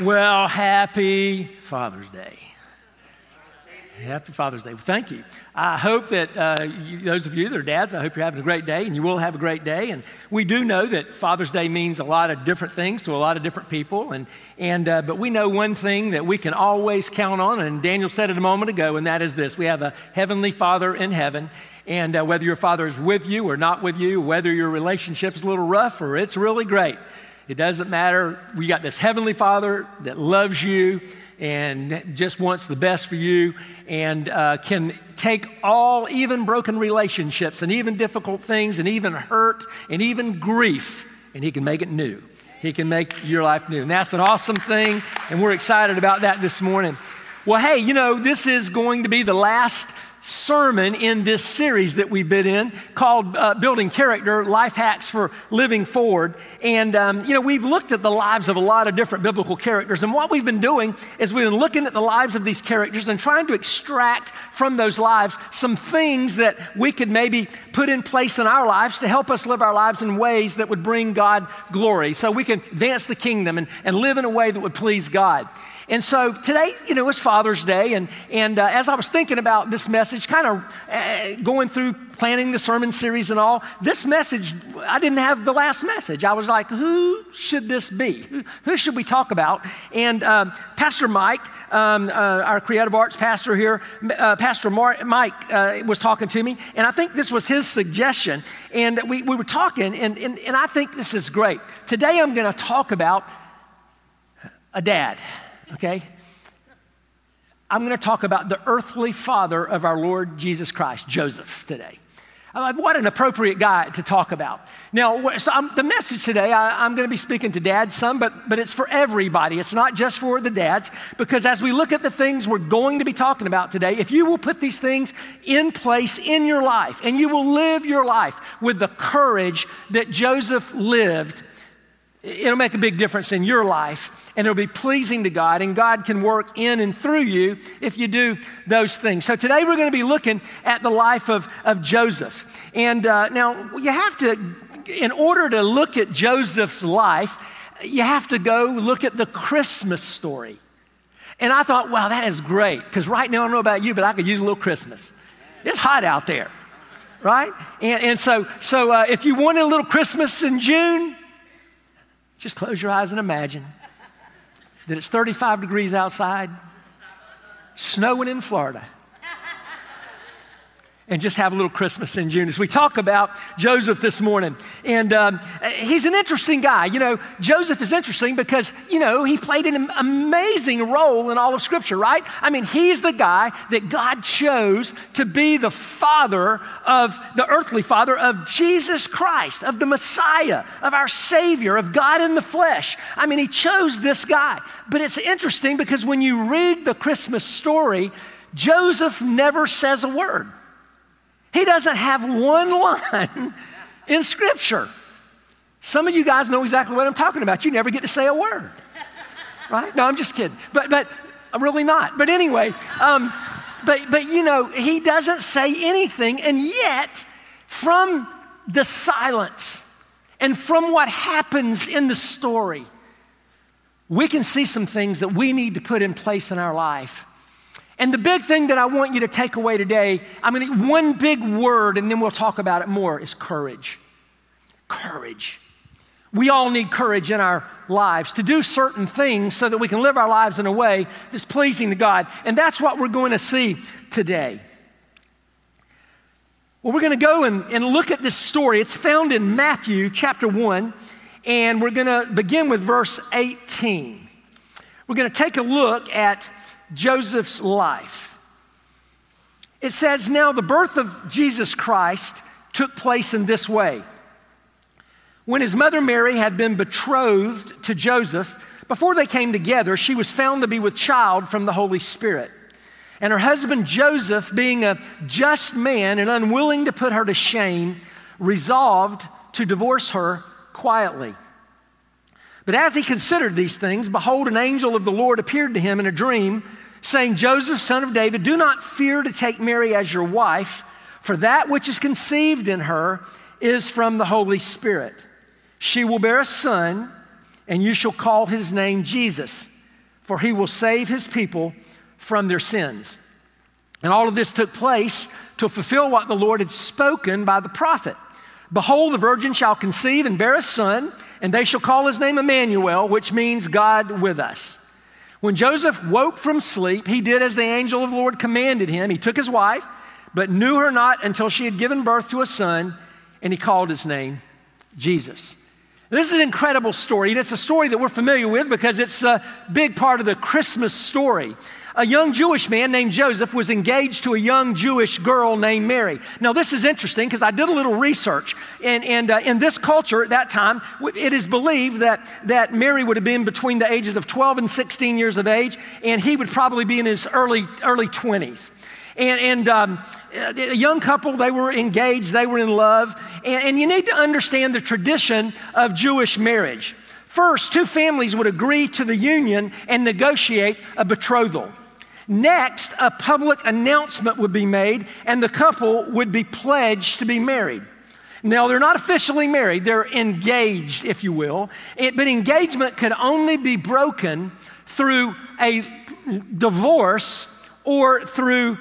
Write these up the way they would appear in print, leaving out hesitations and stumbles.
Well, happy Father's Day. Happy Father's Day. Well, thank you. I hope that those of you that are dads, I hope you're having a great day, and you will have a great day. And we do know that Father's Day means a lot of different things to a lot of different people. But we know one thing that we can always count on, and Daniel said it a moment ago, and that is this. We have a heavenly Father in heaven, and whether your father is with you or not with you, whether your relationship is a little rough or it's really great, it doesn't matter. We got this heavenly Father that loves you and just wants the best for you, and can take all, even broken relationships and even difficult things and even hurt and even grief, and he can make it new. He can make your life new. And that's an awesome thing, and we're excited about that this morning. Well, hey, you know, this is going to be the last sermon in this series that we've been in called Building Character, Life Hacks for Living Forward. And, we've looked at the lives of a lot of different biblical characters. And what we've been doing is we've been looking at the lives of these characters and trying to extract from those lives some things that we could maybe put in place in our lives to help us live our lives in ways that would bring God glory, so we can advance the kingdom and live in a way that would please God. And so today, it's Father's Day, and as I was thinking about this message, kind of going through planning the sermon series and all, this message, I didn't have the last message. I was like, who should this be? Who should we talk about? And Pastor Mike, our creative arts pastor here, Pastor Mike was talking to me, and I think this was his suggestion. And we were talking, and I think this is great. Today I'm going to talk about a dad. Okay? I'm going to talk about the earthly father of our Lord Jesus Christ, Joseph, today. What an appropriate guy to talk about. Now, the message today, I'm going to be speaking to dads some, but it's for everybody. It's not just for the dads, because as we look at the things we're going to be talking about today, if you will put these things in place in your life, and you will live your life with the courage that Joseph lived, it'll make a big difference in your life, and it'll be pleasing to God, and God can work in and through you if you do those things. So today we're going to be looking at the life of Joseph. And now you have to, in order to look at Joseph's life, you have to go look at the Christmas story. And I thought, wow, that is great, because right now, I don't know about you, but I could use a little Christmas. It's hot out there, right? And so if you wanted a little Christmas in June, just close your eyes and imagine that it's 35 degrees outside, snowing in Florida, and just have a little Christmas in June as we talk about Joseph this morning. And he's an interesting guy. Joseph is interesting because, he played an amazing role in all of Scripture, right? I mean, he's the guy that God chose to be the earthly father of Jesus Christ, of the Messiah, of our Savior, of God in the flesh. I mean, he chose this guy. But it's interesting because when you read the Christmas story, Joseph never says a word. He doesn't have one line in Scripture. Some of you guys know exactly what I'm talking about. You never get to say a word, right? No, I'm just kidding. But I'm really not. But anyway, he doesn't say anything, and yet from the silence and from what happens in the story, we can see some things that we need to put in place in our life. And the big thing that I want you to take away today, one big word, and then we'll talk about it more, is courage. Courage. We all need courage in our lives to do certain things so that we can live our lives in a way that's pleasing to God. And that's what we're going to see today. Well, we're going to go and look at this story. It's found in Matthew chapter 1, and we're going to begin with verse 18. We're going to take a look at Joseph's life. It says, now the birth of Jesus Christ took place in this way. When his mother Mary had been betrothed to Joseph, before they came together, she was found to be with child from the Holy Spirit. And her husband Joseph, being a just man and unwilling to put her to shame, resolved to divorce her quietly. But as he considered these things, behold, an angel of the Lord appeared to him in a dream, saying, Joseph, son of David, do not fear to take Mary as your wife, for that which is conceived in her is from the Holy Spirit. She will bear a son, and you shall call his name Jesus, for he will save his people from their sins. And all of this took place to fulfill what the Lord had spoken by the prophet. Behold, the virgin shall conceive and bear a son, and they shall call his name Emmanuel, which means God with us. When Joseph woke from sleep, he did as the angel of the Lord commanded him. He took his wife, but knew her not until she had given birth to a son, and he called his name Jesus. This is an incredible story, and it's a story that we're familiar with because it's a big part of the Christmas story. A young Jewish man named Joseph was engaged to a young Jewish girl named Mary. Now, this is interesting because I did a little research, and in this culture at that time, it is believed that Mary would have been between the ages of 12 and 16 years of age, and he would probably be in his early 20s. And a young couple, they were engaged, they were in love, and you need to understand the tradition of Jewish marriage. First, two families would agree to the union and negotiate a betrothal. Next, a public announcement would be made, and the couple would be pledged to be married. Now, they're not officially married, they're engaged, if you will, but engagement could only be broken through a divorce or through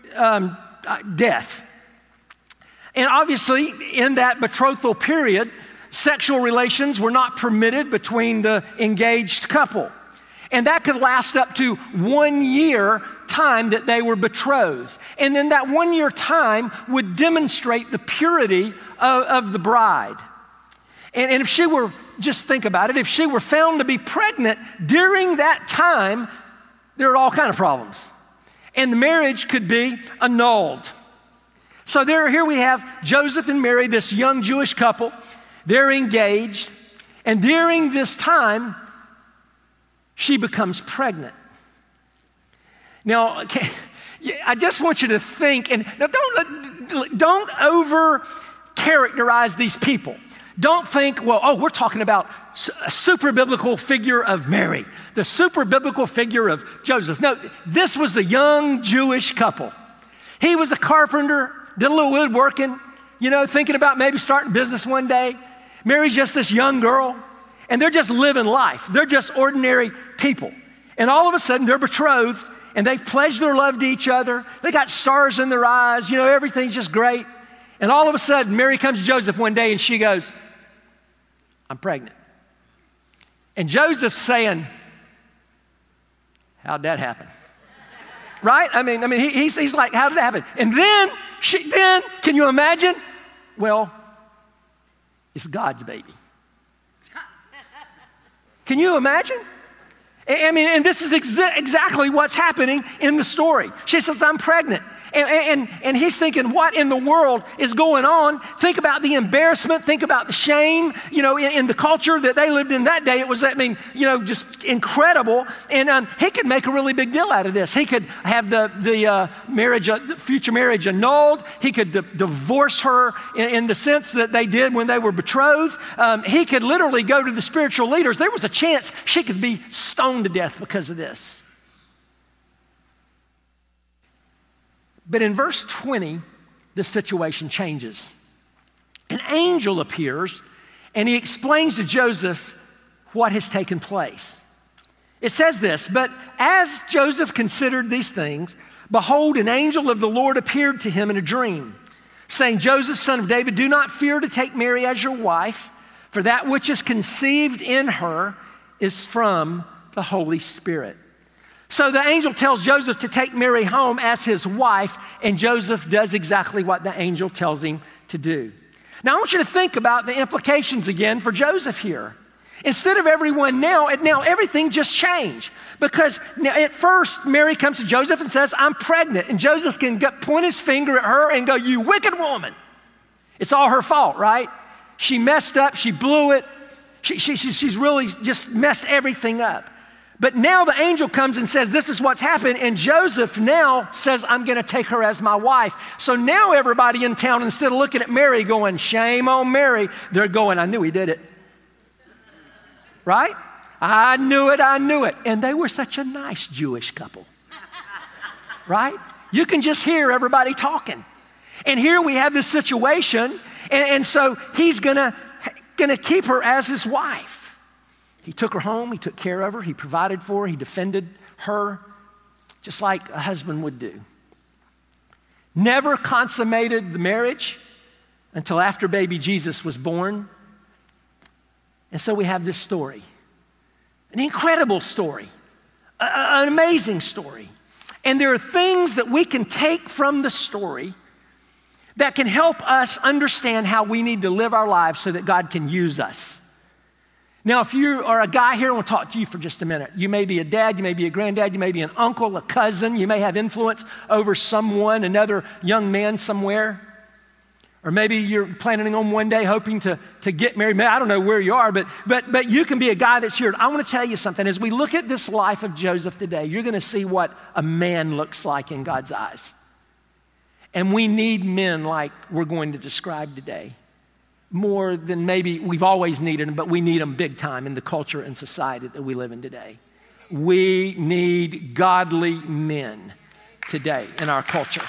death. And obviously, in that betrothal period, sexual relations were not permitted between the engaged couple. And that could last up to 1 year time that they were betrothed. And then that 1 year time would demonstrate the purity of the bride. And if she were, just think about it, if she were found to be pregnant during that time, there are all kinds of problems. And the marriage could be annulled. So here we have Joseph and Mary, this young Jewish couple. They're engaged. And during this time, she becomes pregnant. Now, I just want you to think, and now don't over-characterize these people. Don't think, well, we're talking about a super biblical figure of Mary, the super biblical figure of Joseph. No, this was a young Jewish couple. He was a carpenter, did a little woodworking, thinking about maybe starting a business one day. Mary's just this young girl, and they're just living life. They're just ordinary people. And all of a sudden, they're betrothed, and they've pledged their love to each other. They got stars in their eyes. Everything's just great. And all of a sudden, Mary comes to Joseph one day, and she goes, I'm pregnant. And Joseph's saying, how'd that happen? Right? I mean, he's like, how did that happen? And then, can you imagine? Well, it's God's baby. Can you imagine? And this is exactly what's happening in the story. She says, I'm pregnant. And he's thinking, what in the world is going on? Think about the embarrassment. Think about the shame. In the culture that they lived in that day, it was, just incredible. And he could make a really big deal out of this. He could have the future marriage annulled. He could divorce her in the sense that they did when they were betrothed. He could literally go to the spiritual leaders. There was a chance she could be stoned to death because of this. But in verse 20, the situation changes. An angel appears, and he explains to Joseph what has taken place. It says this, but as Joseph considered these things, behold, an angel of the Lord appeared to him in a dream, saying, Joseph, son of David, do not fear to take Mary as your wife, for that which is conceived in her is from the Holy Spirit. So the angel tells Joseph to take Mary home as his wife, and Joseph does exactly what the angel tells him to do. Now I want you to think about the implications again for Joseph here. Instead of everyone now everything just changed. Because now at first, Mary comes to Joseph and says, I'm pregnant. And Joseph can point his finger at her and go, you wicked woman. It's all her fault, right? She messed up, she blew it. She's really just messed everything up. But now the angel comes and says, this is what's happened. And Joseph now says, I'm going to take her as my wife. So now everybody in town, instead of looking at Mary going, shame on Mary, they're going, I knew he did it. Right? I knew it. And they were such a nice Jewish couple. Right? You can just hear everybody talking. And here we have this situation. And so he's going to keep her as his wife. He took her home, he took care of her, he provided for her, he defended her, just like a husband would do. Never consummated the marriage until after baby Jesus was born. And so we have this story, an incredible story, an amazing story. And there are things that we can take from the story that can help us understand how we need to live our lives so that God can use us. Now, if you are a guy here, I want to talk to you for just a minute. You may be a dad, you may be a granddad, you may be an uncle, a cousin, you may have influence over someone, another young man somewhere. Or maybe you're planning on one day hoping to get married. I don't know where you are, but you can be a guy that's here. I want to tell you something. As we look at this life of Joseph today, you're going to see what a man looks like in God's eyes. And we need men like we're going to describe today. More than maybe we've always needed them, but we need them big time in the culture and society that we live in today. We need godly men today in our culture.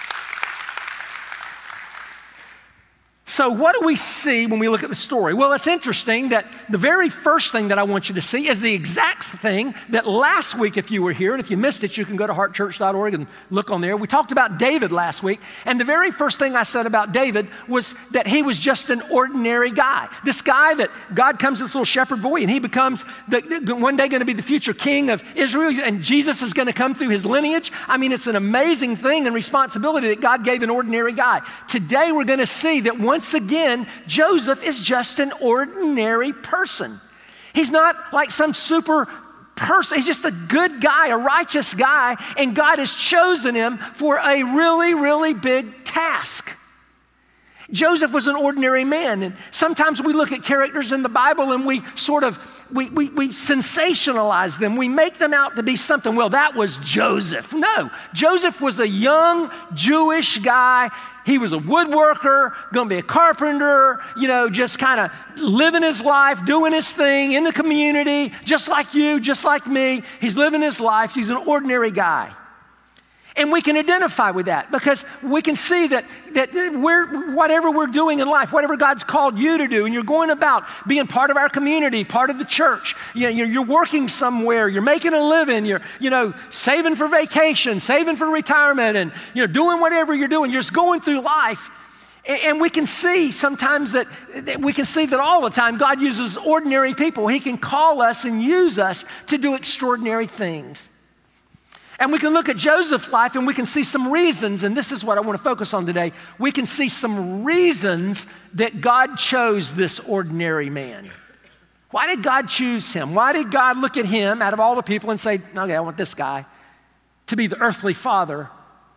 So what do we see when we look at the story? Well, it's interesting that the very first thing that I want you to see is the exact thing that last week, if you were here, and if you missed it, you can go to heartchurch.org and look on there. We talked about David last week, and the very first thing I said about David was that he was just an ordinary guy. This guy that God comes this little shepherd boy, and he becomes one day going to be the future king of Israel, and Jesus is going to come through his lineage. I mean, it's an amazing thing and responsibility that God gave an ordinary guy. Today, we're going to see that once again, Joseph is just an ordinary person. He's not like some super person. He's just a good guy, a righteous guy, and God has chosen him for a really, really big task. Joseph was an ordinary man, and sometimes we look at characters in the Bible and we sensationalize them. We make them out to be something. Well, that was Joseph. No, Joseph was a young Jewish guy. He was a woodworker, going to be a carpenter, just kind of living his life, doing his thing in the community, just like you, just like me. He's living his life. He's an ordinary guy. And we can identify with that because we can see that whatever we're doing in life, whatever God's called you to do, and you're going about being part of our community, part of the church, you're working somewhere, you're making a living, you're saving for vacation, saving for retirement, and doing whatever you're doing, you're just going through life. And we can see sometimes that all the time God uses ordinary people. He can call us and use us to do extraordinary things. And we can look at Joseph's life and we can see some reasons, and this is what I want to focus on today. We can see some reasons that God chose this ordinary man. Why did God choose him? Why did God look at him out of all the people and say, okay, I want this guy to be the earthly father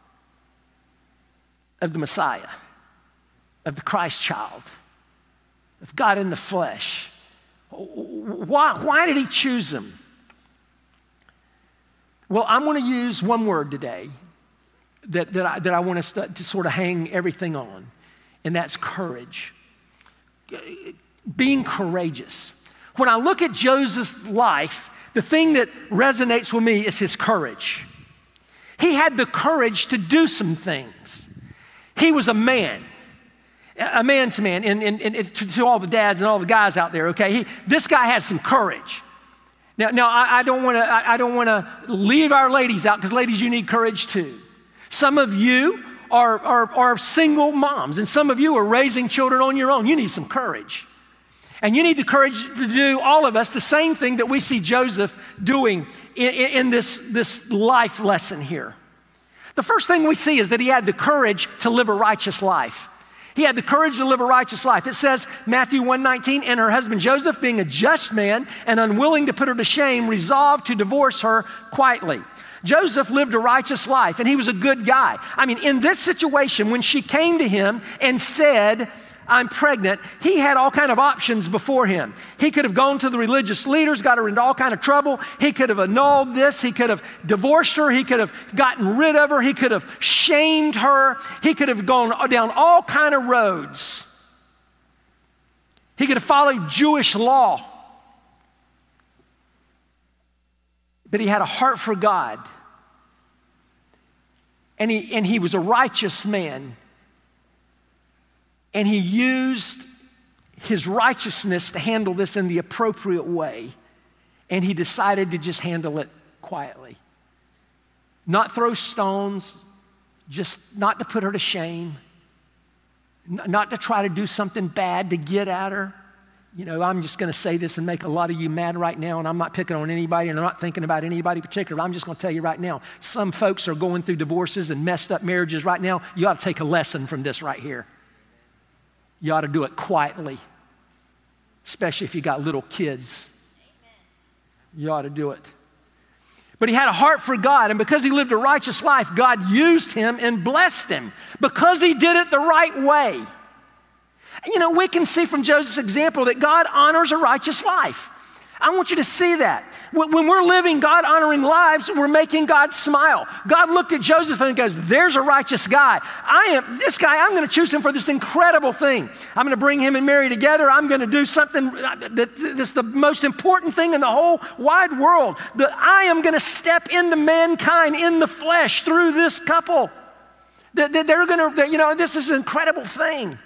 of the Messiah, of the Christ child, of God in the flesh? Why did he choose him? Well, I'm going to use one word today that I want us to sort of hang everything on, and that's courage. Being courageous. When I look at Joseph's life, the thing that resonates with me is his courage. He had the courage to do some things. He was a man to man, and to all the dads and all the guys out there, okay? This guy has some courage. Now, I don't want to leave our ladies out because ladies, you need courage too. Some of you are single moms, and some of you are raising children on your own. You need some courage. And you need the courage to do, all of us, the same thing that we see Joseph doing in this life lesson here. The first thing we see is that he had the courage to live a righteous life. He had the courage to live a righteous life. It says, Matthew 1:19, and her husband Joseph, being a just man and unwilling to put her to shame, resolved to divorce her quietly. Joseph lived a righteous life, and he was a good guy. I mean, in this situation, when she came to him and said, I'm pregnant, he had all kind of options before him. He could have gone to the religious leaders, got her into all kind of trouble. He could have annulled this. He could have divorced her. He could have gotten rid of her. He could have shamed her. He could have gone down all kind of roads. He could have followed Jewish law. But he had a heart for God. And he was a righteous man. And he used his righteousness to handle this in the appropriate way and he decided to just handle it quietly. Not throw stones, just not to put her to shame, not to try to do something bad to get at her. You know, I'm just going to say this and make a lot of you mad right now, and I'm not picking on anybody, and I'm not thinking about anybody in particular. I'm just going to tell you right now, some folks are going through divorces and messed up marriages right now. You ought to take a lesson from this right here. You ought to do it quietly, especially if you got little kids. You ought to do it. But he had a heart for God, and because he lived a righteous life, God used him and blessed him because he did it the right way. You know, we can see from Joseph's example that God honors a righteous life. I want you to see that. When we're living God-honoring lives, we're making God smile. God looked at Joseph and goes, there's a righteous guy. I'm going to choose him for this incredible thing. I'm going to bring him and Mary together. I'm going to do something that's the most important thing in the whole wide world. That I am going to step into mankind in the flesh through this couple. They're going to, you know, this is an incredible thing.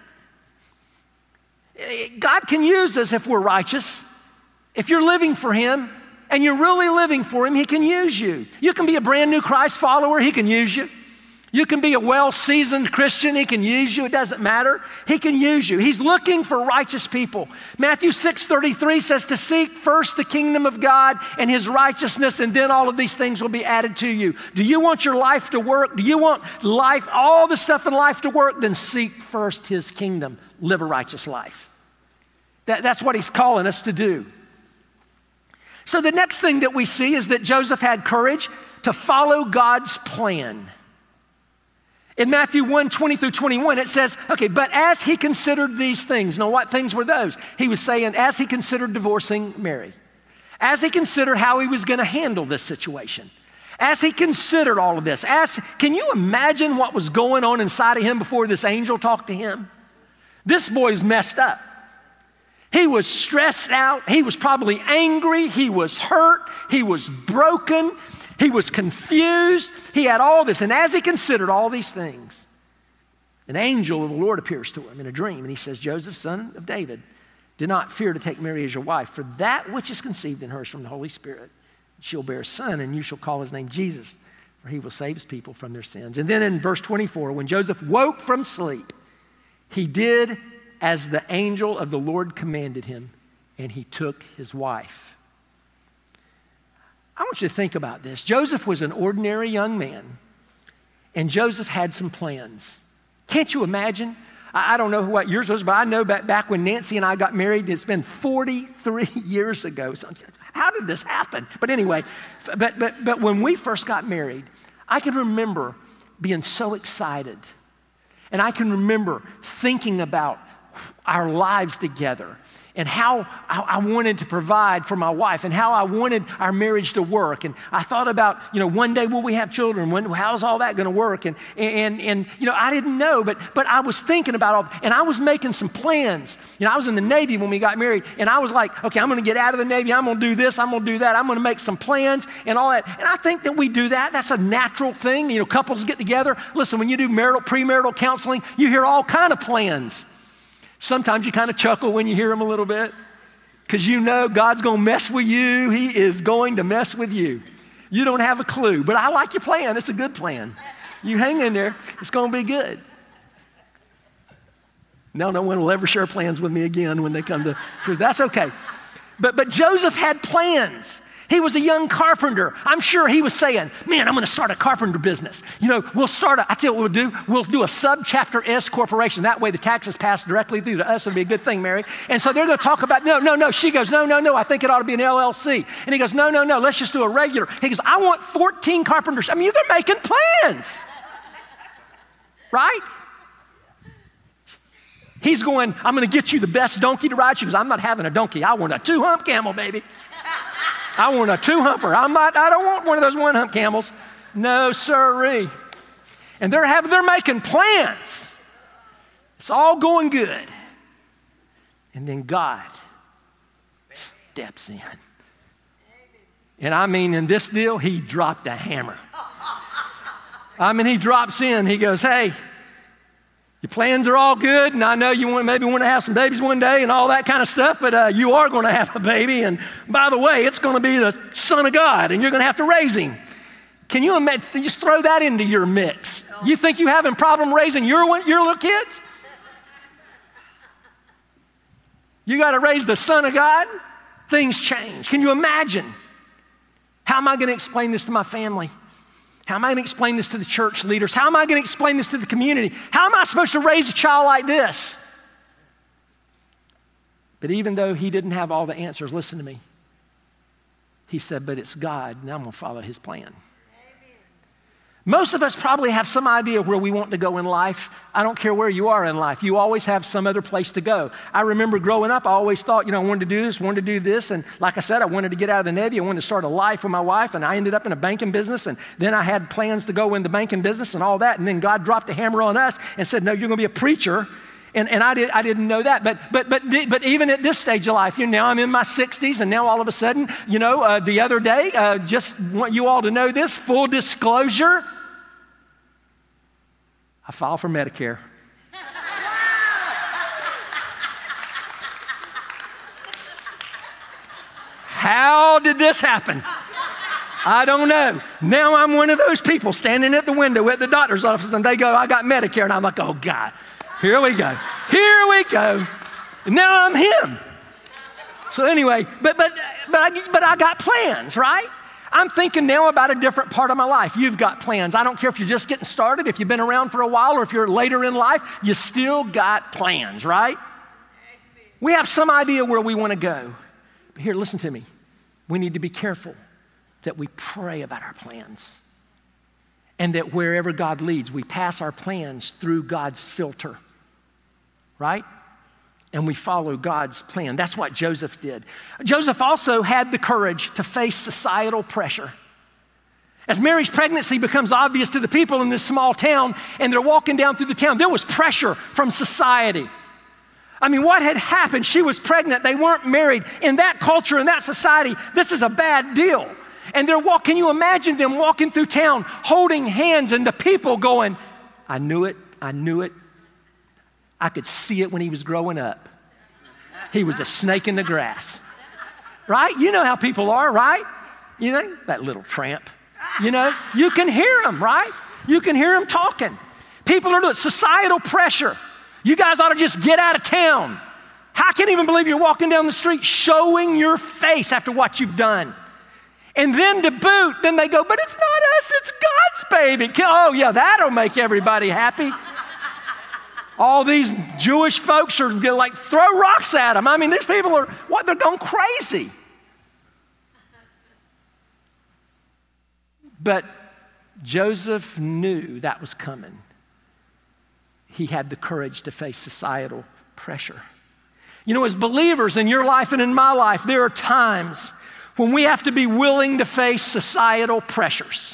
God can use us if we're righteous. If you're living for him and you're really living for him, he can use you. You can be a brand new Christ follower, he can use you. You can be a well-seasoned Christian, he can use you. It doesn't matter. He can use you. He's looking for righteous people. Matthew 6:33 says to seek first the kingdom of God and his righteousness, and then all of these things will be added to you. Do you want your life to work? Do you want life, all the stuff in life to work? Then seek first his kingdom. Live a righteous life. That's what he's calling us to do. So the next thing that we see is that Joseph had courage to follow God's plan. In Matthew 1:20-21, it says, okay, but as he considered these things, now what things were those? He was saying, as he considered divorcing Mary, as he considered how he was going to handle this situation, as he considered all of this, can you imagine what was going on inside of him before this angel talked to him? This boy's messed up. He was stressed out. He was probably angry. He was hurt. He was broken. He was confused. He had all this. And as he considered all these things, an angel of the Lord appears to him in a dream. And he says, Joseph, son of David, do not fear to take Mary as your wife, for that which is conceived in her is from the Holy Spirit. She'll bear a son, and you shall call his name Jesus, for he will save his people from their sins. And then in verse 24, when Joseph woke from sleep, he did as the angel of the Lord commanded him, and he took his wife. I want you to think about this. Joseph was an ordinary young man, and Joseph had some plans. Can't you imagine? I don't know what yours was, but I know back when Nancy and I got married, it's been 43 years ago. So how did this happen? But anyway, but when we first got married, I can remember being so excited. And I can remember thinking about our lives together and how I wanted to provide for my wife and how I wanted our marriage to work. And I thought about, one day will we have children? How's all that going to work? And I didn't know, but I was thinking about all, and I was making some plans. I was in the Navy when we got married, and I was like, okay, I'm going to get out of the Navy. I'm going to do this. I'm going to do that. I'm going to make some plans and all that. And I think that we do that. That's a natural thing. Couples get together. Listen, when you do premarital counseling, you hear all kind of plans. Sometimes you kind of chuckle when you hear them a little bit because God's going to mess with you. He is going to mess with you. You don't have a clue, but I like your plan. It's a good plan. You hang in there. It's going to be good. No one will ever share plans with me again when they come to truth. That's okay. But Joseph had plans. He was a young carpenter. I'm sure he was saying, man, I'm going to start a carpenter business. We'll start I tell you what we'll do. We'll do a sub-chapter S corporation. That way the taxes pass directly through to us. It'll be a good thing, Mary. And so they're going to talk about, no. She goes, no. I think it ought to be an LLC. And he goes, no. Let's just do a regular. He goes, I want 14 carpenters. I mean, they're making plans. Right? He's going, I'm going to get you the best donkey to ride. She goes, I'm not having a donkey. I want a 2-hump camel, baby. I want a 2-humper. I don't want one of those 1-hump camels. No, sirree. And they're making plans. It's all going good. And then God steps in. And I mean, in this deal, he dropped a hammer. He drops in. He goes, hey, Your plans are all good, and I know you maybe want to have some babies one day and all that kind of stuff, but you are going to have a baby, and by the way, it's going to be the Son of God, and you're going to have to raise him. Can you imagine? Just throw that into your mix. You think you're having a problem raising your little kids? You got to raise the Son of God? Things change. Can you imagine? How am I going to explain this to my family? How am I going to explain this to the church leaders? How am I going to explain this to the community? How am I supposed to raise a child like this? But even though he didn't have all the answers, listen to me. He said, but it's God, and I'm going to follow his plan. Most of us probably have some idea where we want to go in life. I don't care where you are in life. You always have some other place to go. I remember growing up, I always thought, I wanted to do this. And like I said, I wanted to get out of the Navy. I wanted to start a life with my wife. And I ended up in a banking business. And then I had plans to go in the banking business and all that. And then God dropped a hammer on us and said, no, you're going to be a preacher. And I didn't know that. But even at this stage of life, now I'm in my 60s. And now all of a sudden, the other day, just want you all to know this, full disclosure, I filed for Medicare. How did this happen? I don't know. Now I'm one of those people standing at the window at the doctor's office and they go, I got Medicare. And I'm like, oh God, here we go. Here we go. And now I'm him. So anyway, but I got plans, right? I'm thinking now about a different part of my life. You've got plans. I don't care if you're just getting started, if you've been around for a while, or if you're later in life, you still got plans, right? We have some idea where we want to go. But here, listen to me. We need to be careful that we pray about our plans. And that wherever God leads, we pass our plans through God's filter, right? And we follow God's plan. That's what Joseph did. Joseph also had the courage to face societal pressure. As Mary's pregnancy becomes obvious to the people in this small town, and they're walking down through the town, there was pressure from society. I mean, what had happened? She was pregnant. They weren't married. In that culture, in that society, this is a bad deal. And can you imagine them walking through town, holding hands, and the people going, I knew it, I knew it. I could see it when he was growing up. He was a snake in the grass. Right? You know how people are, right? That little tramp. You can hear them, right? You can hear them talking. People are doing societal pressure. You guys ought to just get out of town. I can't even believe you're walking down the street showing your face after what you've done. And then to boot, then they go, but it's not us, it's God's baby. Oh yeah, that'll make everybody happy. All these Jewish folks are like, throw rocks at them. I mean, these people are, they're going crazy. But Joseph knew that was coming. He had the courage to face societal pressure. As believers in your life and in my life, there are times when we have to be willing to face societal pressures.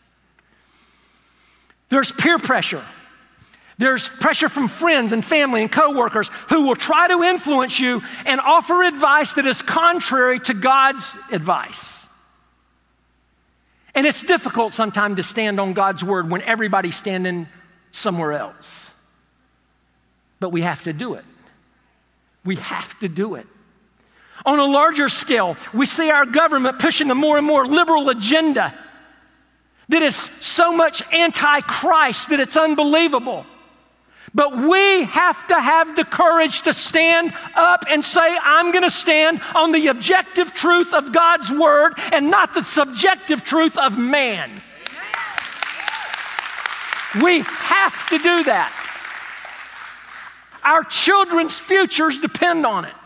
There's peer pressure. There's pressure from friends and family and coworkers who will try to influence you and offer advice that is contrary to God's advice. And it's difficult sometimes to stand on God's word when everybody's standing somewhere else. But we have to do it. We have to do it. On a larger scale, we see our government pushing a more and more liberal agenda that is so much anti-Christ that it's unbelievable. But we have to have the courage to stand up and say, I'm going to stand on the objective truth of God's word and not the subjective truth of man. We have to do that. Our children's futures depend on it.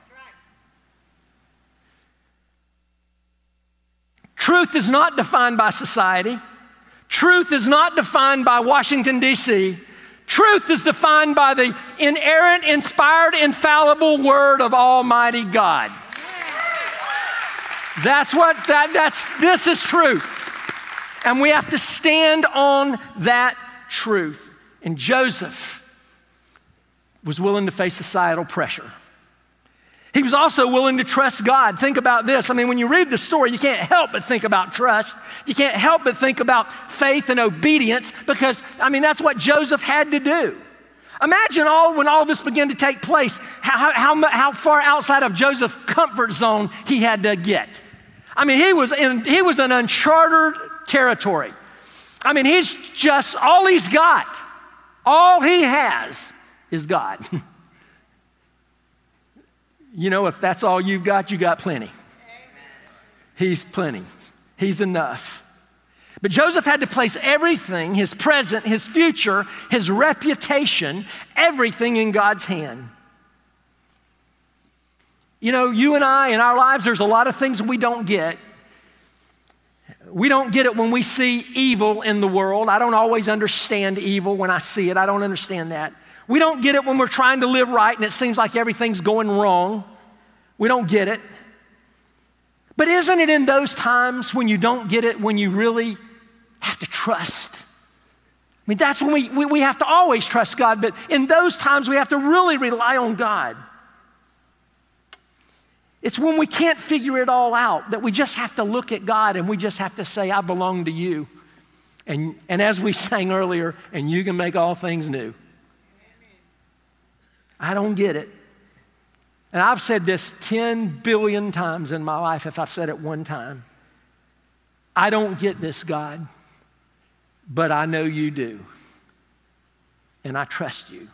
Truth is not defined by society. Truth is not defined by Washington, D.C. Truth is defined by the inerrant, inspired, infallible word of Almighty God. This is truth. And we have to stand on that truth. And Joseph was willing to face societal pressure. He was also willing to trust God. Think about this. I mean, when you read the story, you can't help but think about trust. You can't help but think about faith and obedience because, that's what Joseph had to do. Imagine when all of this began to take place, how far outside of Joseph's comfort zone he had to get. I mean, he was in uncharted territory. I mean, he's just, all he's got, all he has is God. You know, if that's all you've got, you got plenty. He's plenty. He's enough. But Joseph had to place everything, his present, his future, his reputation, everything in God's hand. You know, you and I, in our lives, there's a lot of things we don't get. We don't get it when we see evil in the world. I don't always understand evil when I see it. I don't understand that. We don't get it when we're trying to live right and it seems like everything's going wrong. We don't get it. But isn't it in those times when you don't get it, when you really have to trust? I mean, that's when we have to always trust God, but in those times we have to really rely on God. It's when we can't figure it all out that we just have to look at God and we just have to say, I belong to you. And as we sang earlier, and you can make all things new. I don't get it. And I've said this 10 billion times in my life if I've said it one time. I don't get this, God, but I know you do. And I trust you.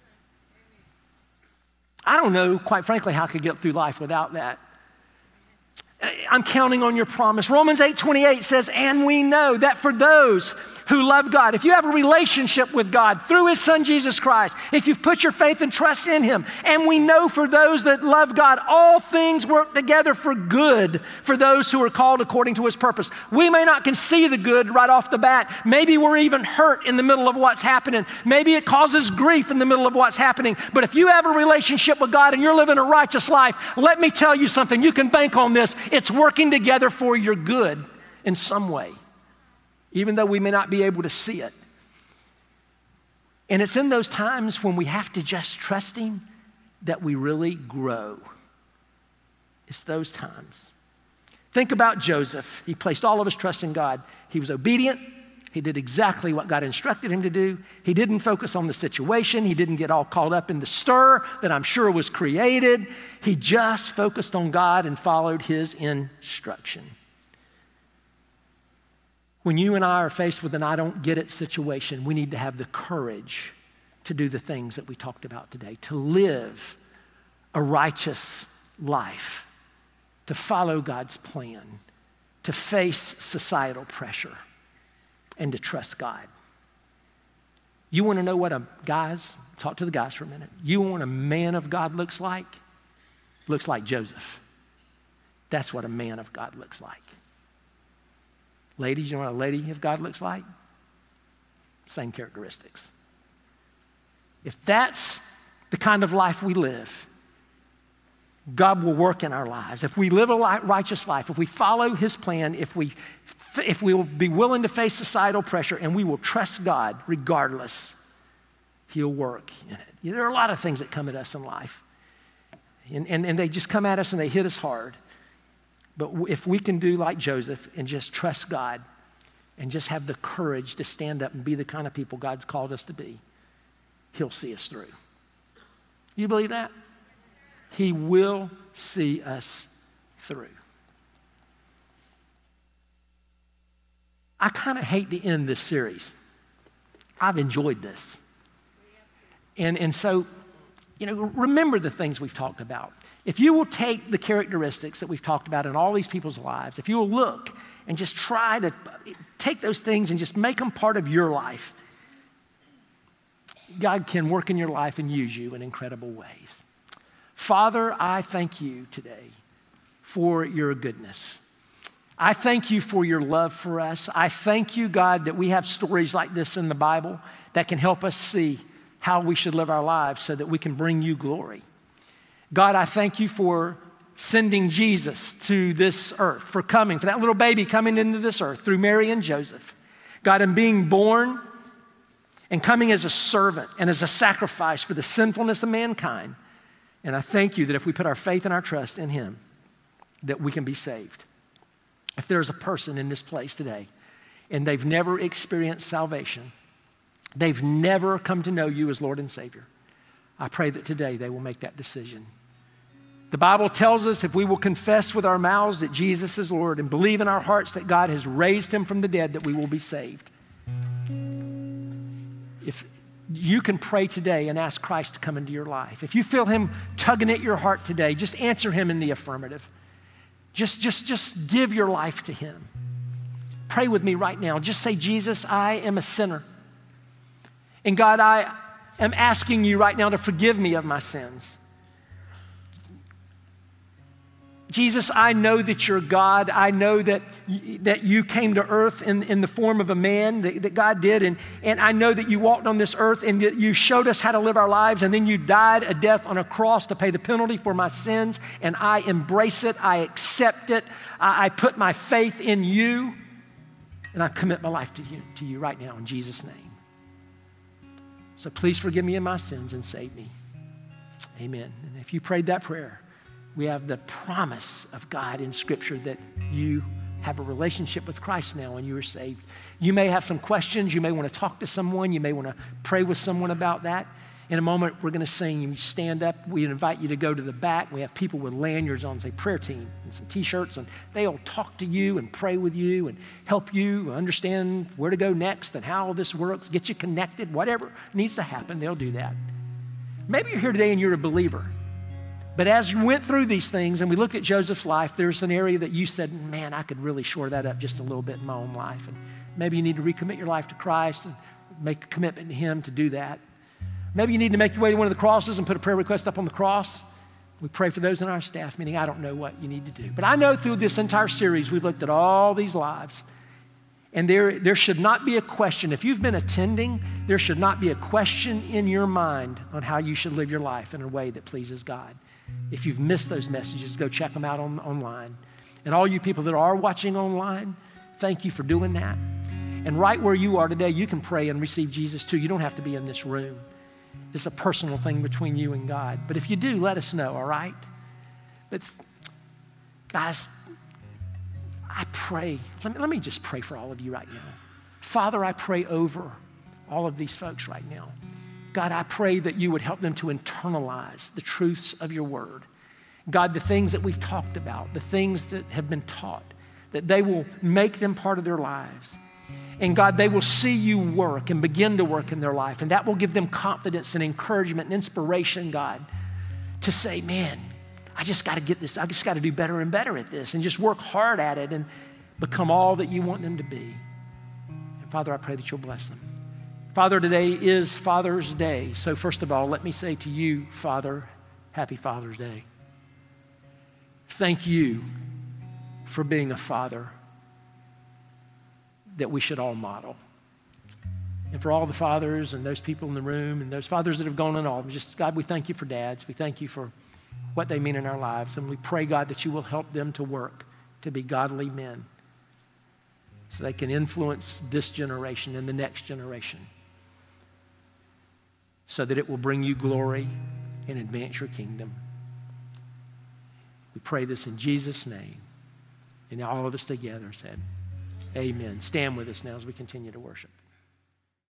I don't know, quite frankly, how I could get through life without that. I'm counting on your promise. Romans 8:28 says, and we know that for those who love God, if you have a relationship with God through his son Jesus Christ, if you've put your faith and trust in him, and we know for those that love God, all things work together for good for those who are called according to his purpose. We may not can see the good right off the bat. Maybe we're even hurt in the middle of what's happening. Maybe it causes grief in the middle of what's happening. But if you have a relationship with God and you're living a righteous life, let me tell you something. You can bank on this. It's working together for your good in some way, even though we may not be able to see it. And it's in those times when we have to just trust him that we really grow. It's those times. Think about Joseph. He placed all of his trust in God. He was obedient. He did exactly what God instructed him to do. He didn't focus on the situation. He didn't get all caught up in the stir that I'm sure was created. He just focused on God and followed his instruction. When you and I are faced with an I don't get it situation, we need to have the courage to do the things that we talked about today, to live a righteous life, to follow God's plan, to face societal pressure, and to trust God. You want to know what talk to the guys for a minute. You want a man of God looks like? Looks like Joseph. That's what a man of God looks like. Ladies, you know what a lady of God looks like? Same characteristics. If that's the kind of life we live, God will work in our lives. If we live a righteous life, if we follow his plan, if we will be willing to face societal pressure and we will trust God regardless, he'll work in it. There are a lot of things that come at us in life. And they just come at us and they hit us hard. But if we can do like Joseph and just trust God and just have the courage to stand up and be the kind of people God's called us to be, he'll see us through. You believe that? He will see us through. I kind of hate to end this series. I've enjoyed this. And so, you know, remember the things we've talked about. If you will take the characteristics that we've talked about in all these people's lives, if you will look and just try to take those things and just make them part of your life, God can work in your life and use you in incredible ways. Father, I thank you today for your goodness. I thank you for your love for us. I thank you, God, that we have stories like this in the Bible that can help us see how we should live our lives so that we can bring you glory. God, I thank you for sending Jesus to this earth, for that little baby coming into this earth through Mary and Joseph. God, and being born and coming as a servant and as a sacrifice for the sinfulness of mankind. And I thank you that if we put our faith and our trust in him, that we can be saved. If there's a person in this place today and they've never experienced salvation, they've never come to know you as Lord and Savior, I pray that today they will make that decision. The Bible tells us if we will confess with our mouths that Jesus is Lord and believe in our hearts that God has raised him from the dead, that we will be saved. If you can pray today and ask Christ to come into your life. If you feel him tugging at your heart today, just answer him in the affirmative. Just give your life to him. Pray with me right now. Just say, Jesus, I am a sinner. And God, I am asking you right now to forgive me of my sins. Jesus, I know that you're God. I know that you came to earth in the form of a man, that God did. And I know that you walked on this earth and that you showed us how to live our lives. And then you died a death on a cross to pay the penalty for my sins. And I embrace it. I accept it. I put my faith in you. And I commit my life to you right now in Jesus' name. So please forgive me of my sins and save me. Amen. And if you prayed that prayer, we have the promise of God in Scripture that you have a relationship with Christ now and you are saved. You may have some questions. You may want to talk to someone. You may want to pray with someone about that. In a moment, we're going to sing. You stand up. We invite you to go to the back. We have people with lanyards on, say prayer team, and some T-shirts, and they'll talk to you and pray with you and help you understand where to go next and how all this works, get you connected, whatever needs to happen, they'll do that. Maybe you're here today and you're a believer. But as we went through these things and we looked at Joseph's life, there's an area that you said, man, I could really shore that up just a little bit in my own life. And maybe you need to recommit your life to Christ and make a commitment to him to do that. Maybe you need to make your way to one of the crosses and put a prayer request up on the cross. We pray for those in our staff meeting. I don't know what you need to do. But I know through this entire series, we've looked at all these lives. And there should not be a question. If you've been attending, there should not be a question in your mind on how you should live your life in a way that pleases God. If you've missed those messages, go check them out online. And all you people that are watching online, thank you for doing that. And right where you are today, you can pray and receive Jesus too. You don't have to be in this room. It's a personal thing between you and God. But if you do, let us know, all right? But guys, I pray. Let me just pray for all of you right now. Father, I pray over all of these folks right now. God, I pray that you would help them to internalize the truths of your word. God, the things that we've talked about, the things that have been taught, that they will make them part of their lives. And God, they will see you work and begin to work in their life. And that will give them confidence and encouragement and inspiration, God, to say, man, I just got to get this. I just got to do better and better at this and just work hard at it and become all that you want them to be. And Father, I pray that you'll bless them. Father, today is Father's Day. So first of all, let me say to you, Father, happy Father's Day. Thank you for being a father that we should all model. And for all the fathers and those people in the room and those fathers that have gone on all, just God, we thank you for dads. We thank you for what they mean in our lives. And we pray, God, that you will help them to work to be godly men so they can influence this generation and the next generation so that it will bring you glory and advance your kingdom. We pray this in Jesus' name. And all of us together said, amen. Stand with us now as we continue to worship.